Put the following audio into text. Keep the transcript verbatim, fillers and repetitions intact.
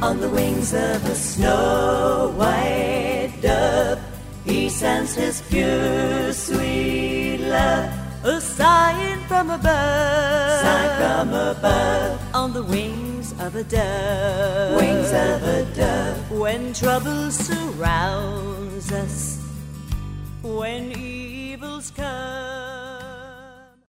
On the wings of a snow-white dove, he sends his pure, sweet love. A sign from above, sign from above. On the wings of a dove, wings of a dove. When trouble surrounds us, when evils come.